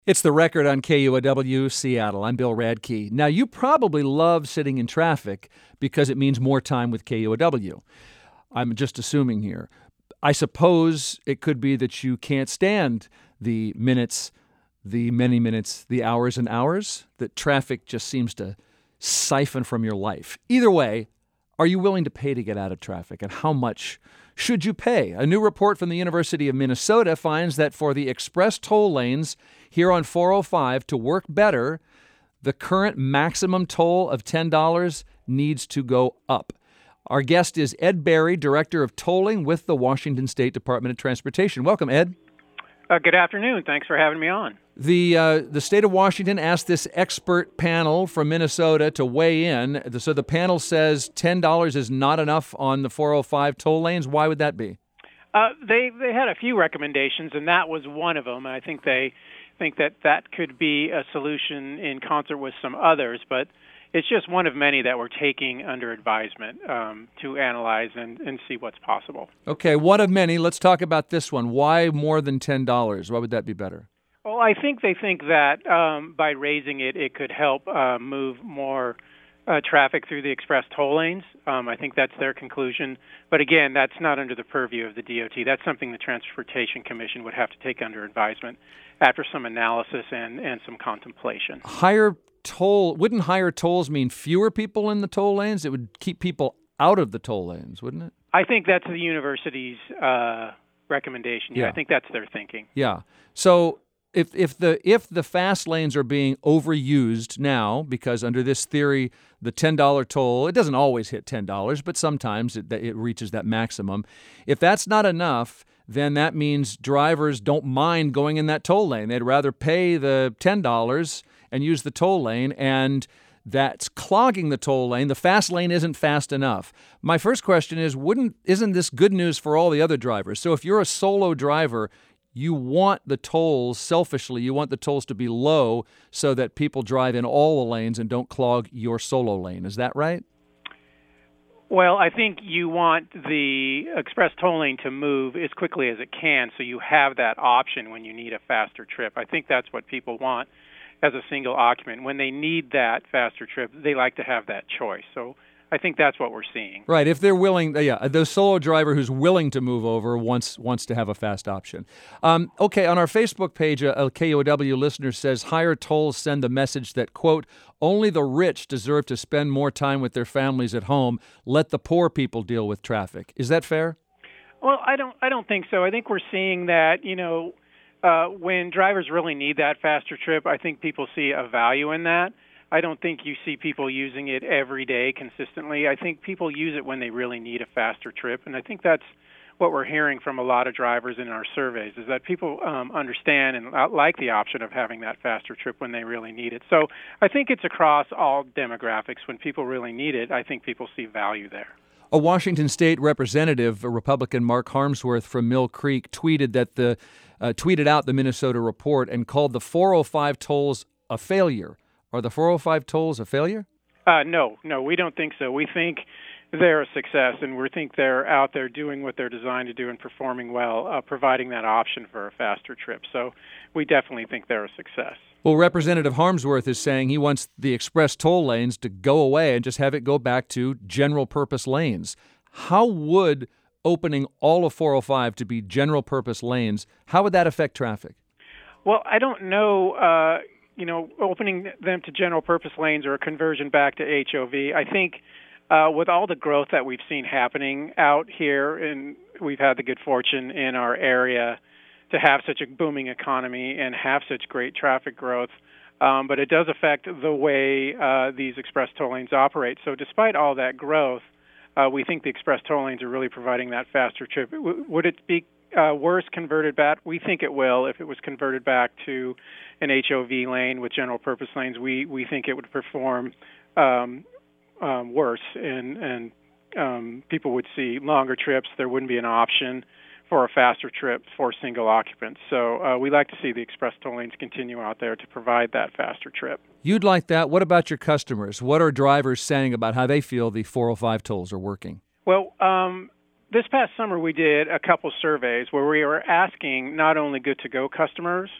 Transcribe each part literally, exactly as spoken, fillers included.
It's The Record on K U O W Seattle. I'm Bill Radke. Now, you probably love sitting in traffic because it means more time with K U O W. I'm just assuming here. I suppose it could be that you can't stand the minutes, the many minutes, the hours and hours that traffic just seems to siphon from your life. Either way, are you willing to pay to get out of traffic, and how much should you pay? A new report from the University of Minnesota finds that for the express toll lanes here on four oh five to work better, the current maximum toll of ten dollars needs to go up. Our guest is Ed Berry, Director of Tolling with the Washington State Department of Transportation. Welcome, Ed. Uh, good afternoon. Thanks for having me on. The uh, the state of Washington asked this expert panel from Minnesota to weigh in. So the panel says ten dollars is not enough on the four oh five toll lanes. Why would that be? Uh, they they had a few recommendations, and that was one of them. I think they think that that could be a solution in concert with some others, but it's just one of many that we're taking under advisement um, to analyze and, and see what's possible. Okay, one of many. Let's talk about this one. Why more than ten dollars? Why would that be better? Well, I think they think that um, by raising it, it could help uh, move more uh, traffic through the express toll lanes. Um, I think that's their conclusion. But again, that's not under the purview of the D O T. That's something the Transportation Commission would have to take under advisement after some analysis and, and some contemplation. Higher toll, wouldn't higher tolls mean fewer people in the toll lanes? It would keep people out of the toll lanes, wouldn't it? I think that's the university's uh, recommendation. Yeah, Yeah. I think that's their thinking. Yeah. So if if the if the fast lanes are being overused now, because under this theory, the ten dollars toll, it doesn't always hit ten dollars, but sometimes it, it reaches that maximum. If that's not enough, then that means drivers don't mind going in that toll lane. They'd rather pay the ten dollars and use the toll lane, and that's clogging the toll lane. The fast lane isn't fast enough. My first question is, wouldn't isn't this good news for all the other drivers? So if you're a solo driver, you want the tolls, selfishly, you want the tolls to be low so that people drive in all the lanes and don't clog your solo lane. Is that right? Well, I think you want the express toll lane to move as quickly as it can so you have that option when you need a faster trip. I think that's what people want as a single occupant. When they need that faster trip, they like to have that choice. So I think that's what we're seeing. Right. If they're willing, yeah, the solo driver who's willing to move over wants wants to have a fast option. Um, okay, on our Facebook page, a, a K U O W listener says higher tolls send the message that, quote, only the rich deserve to spend more time with their families at home. Let the poor people deal with traffic. Is that fair? Well, I don't. I don't think so. I think we're seeing that, you know, uh, when drivers really need that faster trip, I think people see a value in that. I don't think you see people using it every day consistently. I think people use it when they really need a faster trip, and I think that's what we're hearing from a lot of drivers in our surveys, is that people um, understand and like the option of having that faster trip when they really need it. So I think it's across all demographics. When people really need it, I think people see value there. A Washington State representative, a Republican Mark Harmsworth from Mill Creek, tweeted that the uh, tweeted out the Minnesota report and called the four oh five tolls a failure. Are the four oh five tolls a failure? Uh, no, no, we don't think so. We think they're a success, and we think they're out there doing what they're designed to do and performing well, uh, providing that option for a faster trip. So we definitely think they're a success. Well, Representative Harmsworth is saying he wants the express toll lanes to go away and just have it go back to general-purpose lanes. How would opening all of four oh five to be general-purpose lanes, how would that affect traffic? Well, I don't know. Uh, you know, opening them to general purpose lanes or a conversion back to H O V. I think uh, with all the growth that we've seen happening out here, and we've had the good fortune in our area to have such a booming economy and have such great traffic growth, um, but it does affect the way uh, these express toll lanes operate. So despite all that growth, uh, we think the express toll lanes are really providing that faster trip. W- would it be Uh, worse converted back? We think it will. If it was converted back to an H O V lane with general purpose lanes, we, we think it would perform um, um, worse, and, and um, people would see longer trips. There wouldn't be an option for a faster trip for single occupants. So uh, we like to see the express toll lanes continue out there to provide that faster trip. You'd like that. What about your customers? What are drivers saying about how they feel the four oh five tolls are working? Well, um, this past summer we did a couple surveys where we were asking not only good-to-go customers,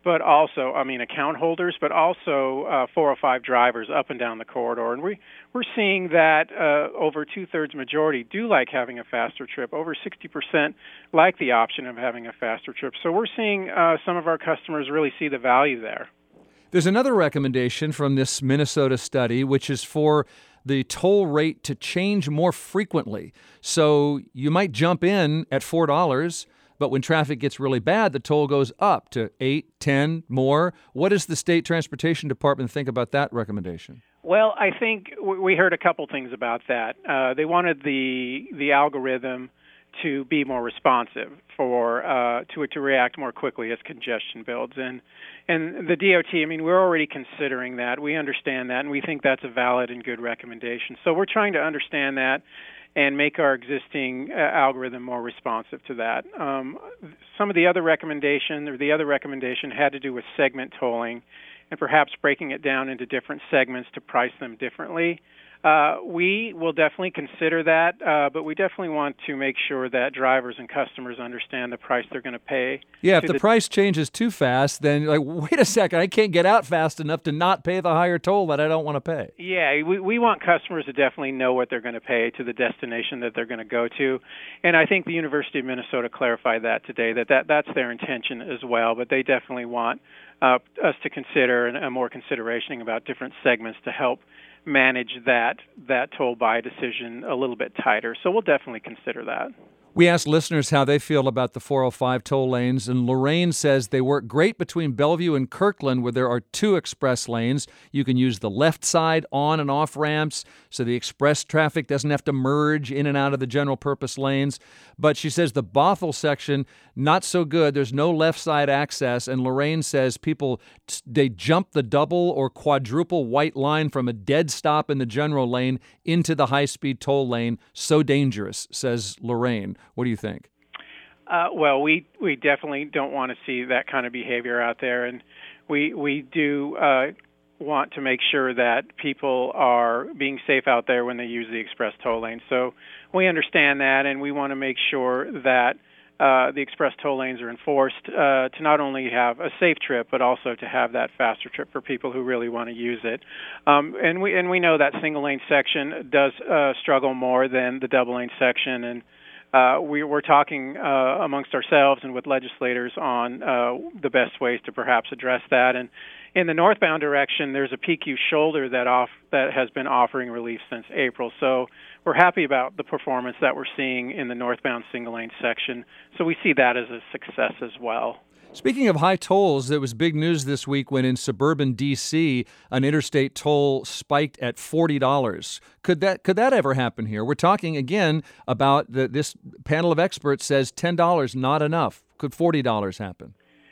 but also, I mean, account holders, but also uh, four oh five drivers up and down the corridor. And we, we're seeing that uh, over two-thirds majority do like having a faster trip. Over sixty percent like the option of having a faster trip. So we're seeing uh, some of our customers really see the value there. There's another recommendation from this Minnesota study, which is for the toll rate to change more frequently. So you might jump in at four dollars, but when traffic gets really bad, the toll goes up to eight, ten, more. What does the state transportation department think about that recommendation? Well, I think we heard a couple things about that. Uh, they wanted the the algorithm to be more responsive, for uh, to to react more quickly as congestion builds, and and the D O T. I mean, we're already considering that. We understand that, and we think that's a valid and good recommendation. So we're trying to understand that and make our existing uh, algorithm more responsive to that. Um, some of the other recommendation, or the other recommendation, had to do with segment tolling, and perhaps breaking it down into different segments to price them differently. Uh, we will definitely consider that, uh, but we definitely want to make sure that drivers and customers understand the price they're going to pay. Yeah, if the, the price changes too fast, then like, wait a second, I can't get out fast enough to not pay the higher toll that I don't want to pay. Yeah, we, we want customers to definitely know what they're going to pay to the destination that they're going to go to. And I think the University of Minnesota clarified that today, that, that that's their intention as well, but they definitely want uh, us to consider and uh, more consideration about different segments to help manage that that toll buy decision a little bit tighter. So we'll definitely consider that. We asked listeners how they feel about the four oh five toll lanes, and Lorraine says they work great between Bellevue and Kirkland, where there are two express lanes. You can use the left side on and off ramps, so the express traffic doesn't have to merge in and out of the general purpose lanes. But she says the Bothell section, not so good. There's no left side access, and Lorraine says people, they jump the double or quadruple white line from a dead stop in the general lane into the high-speed toll lane. So dangerous, says Lorraine. What do you think? Uh, well, we, we definitely don't want to see that kind of behavior out there, and we we do uh, want to make sure that people are being safe out there when they use the express toll lane. So we understand that, and we want to make sure that uh, the express toll lanes are enforced uh, to not only have a safe trip, but also to have that faster trip for people who really want to use it. Um, and we and we know that single lane section does uh, struggle more than the double lane section, and Uh, we, we're talking uh, amongst ourselves and with legislators on uh, the best ways to perhaps address that. And in the northbound direction, there's a P Q shoulder that off that has been offering relief since April. So we're happy about the performance that we're seeing in the northbound single lane section. So we see that as a success as well. Speaking of high tolls, there was big news this week when in suburban D C an interstate toll spiked at forty dollars. Could that could that ever happen here? We're talking again about the, this panel of experts says ten dollars not enough. Could forty dollars happen?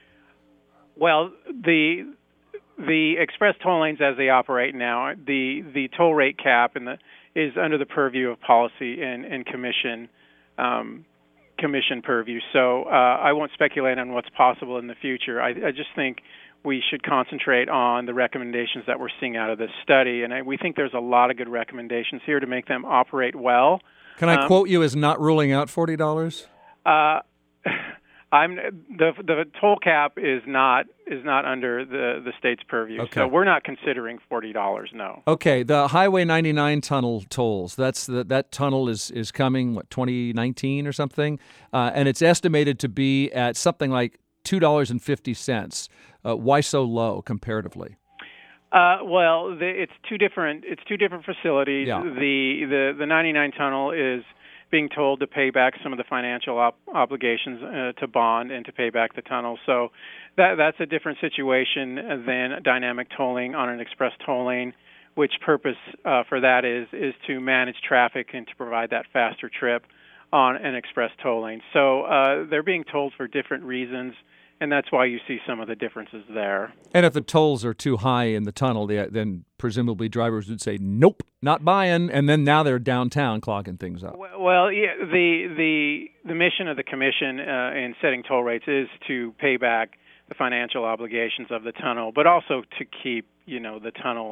Well, the the express toll lanes as they operate now, the the toll rate cap and the is under the purview of policy and, and commission. Um, commission purview. So uh, I won't speculate on what's possible in the future. I, I just think we should concentrate on the recommendations that we're seeing out of this study, and I, we think there's a lot of good recommendations here to make them operate well. Can I um, quote you as not ruling out forty dollars? Uh, I'm the the toll cap is not is not under the, the state's purview, okay. So we're not considering forty dollars. No. Okay, the Highway ninety-nine tunnel tolls. That's the, that tunnel is is coming what twenty nineteen or something, uh, and it's estimated to be at something like two dollars and fifty cents. Uh, why so low comparatively? Uh, well, the, it's two different it's two different facilities. Yeah. The the the ninety-nine tunnel is being told to pay back some of the financial op- obligations uh, to bond and to pay back the tunnel. So that that's a different situation than dynamic tolling on an express toll lane, which purpose uh, for that is is to manage traffic and to provide that faster trip on an express toll lane. So uh, they're being tolled for different reasons, and that's why you see some of the differences there. And if the tolls are too high in the tunnel, they, then presumably drivers would say, nope, not buying, and then now they're downtown clogging things up. Well, yeah, the the the mission of the commission uh, in setting toll rates is to pay back the financial obligations of the tunnel, but also to keep, you know, the tunnel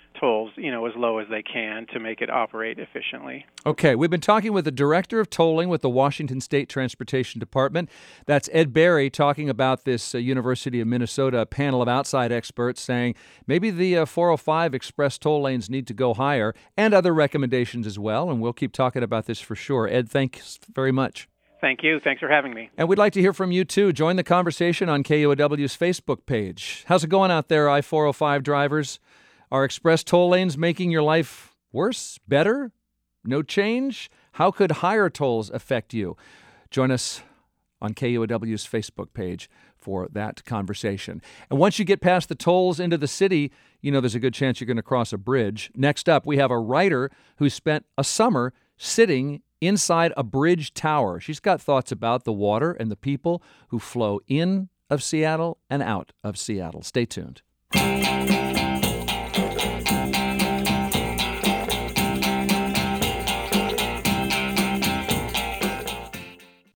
tolls, you know, as low as they can to make it operate efficiently. Okay, we've been talking with the Director of Tolling with the Washington State Transportation Department. That's Ed Berry talking about this uh, University of Minnesota panel of outside experts saying maybe the uh, four oh five express toll lanes need to go higher, and other recommendations as well, and we'll keep talking about this for sure. Ed, thanks very much. Thank you. Thanks for having me. And we'd like to hear from you, too. Join the conversation on K U O W's Facebook page. How's it going out there, I four oh five drivers? Are express toll lanes making your life worse, better, no change? How could higher tolls affect you? Join us on K U O W's Facebook page for that conversation. And once you get past the tolls into the city, you know there's a good chance you're going to cross a bridge. Next up, we have a writer who spent a summer sitting inside a bridge tower. She's got thoughts about the water and the people who flow in of Seattle and out of Seattle. Stay tuned.